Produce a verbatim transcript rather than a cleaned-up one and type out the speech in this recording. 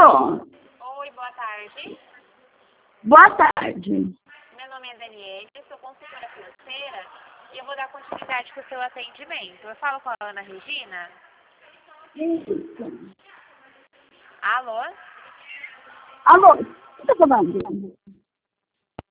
Alô? Oi, boa tarde. Boa tarde. Meu nome é Daniele, sou consultora financeira e eu vou dar continuidade para o seu atendimento. Eu falo com a Ana Regina? Isso. Alô? Alô? O que está falando?